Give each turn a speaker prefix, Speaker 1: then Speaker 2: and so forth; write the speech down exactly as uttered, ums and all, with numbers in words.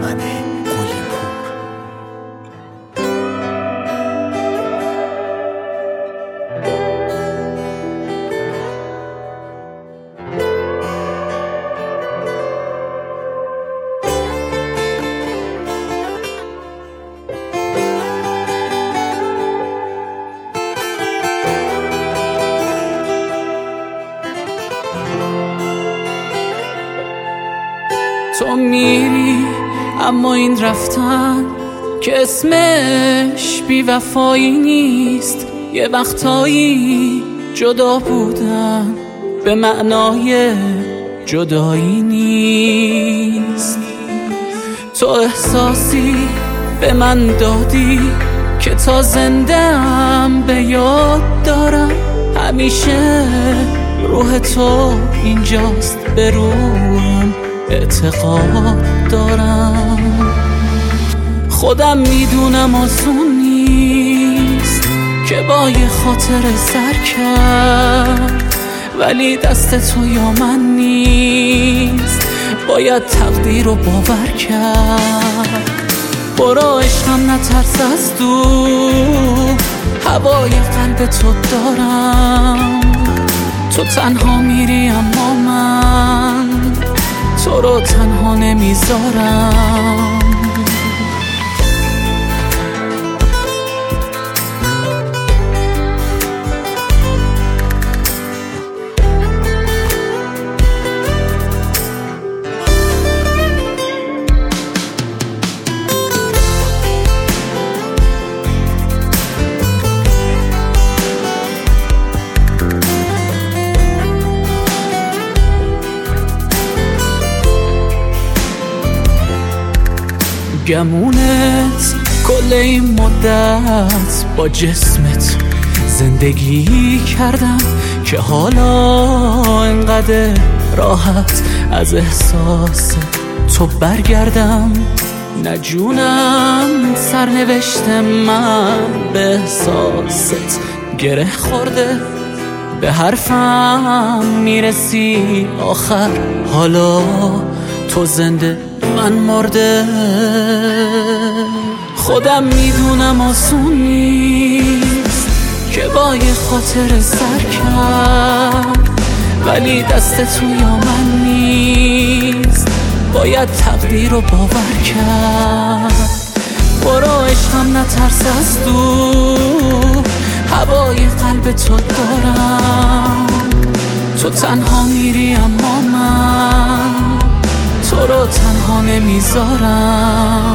Speaker 1: بهمن قلی‌پور.
Speaker 2: تو میری اما این رفتن که اسمش بی وفایی نیست. یه وقتایی جدا بودن به معنای جدایی نیست. تو احساسی به من دادی که تا زنده‌ام به یاد دارم. همیشه روح تو اینجاست، به روحم اعتقاد دارم. خودم میدونم آسون نیست که با یه خاطر سر کرد، ولی دست تو یا من نیست، باید تقدیر رو باور کرد. برو عشقم نترس از دور، هوای قلب تو دارم. تو تنها میری اما من تو رو تنها نمیذارم. گمونت کل این مدت با جسمت زندگی کردم که حالا انقدر راحت از احساس تو برگردم. نه جونم سرنوشت من به احساست گره خورده، به حرفم میرسی آخر، حالا تو زنده من مرده. خودم میدونم آسون نیست که با یه خاطر سر کرد، ولی دست تو یا من نیست، باید تقدیر رو باور کرد. برو عشقم نترس از دور، هوای قلب تو دارم. تو تنها میری اما من تو رو تنها نمیذارم.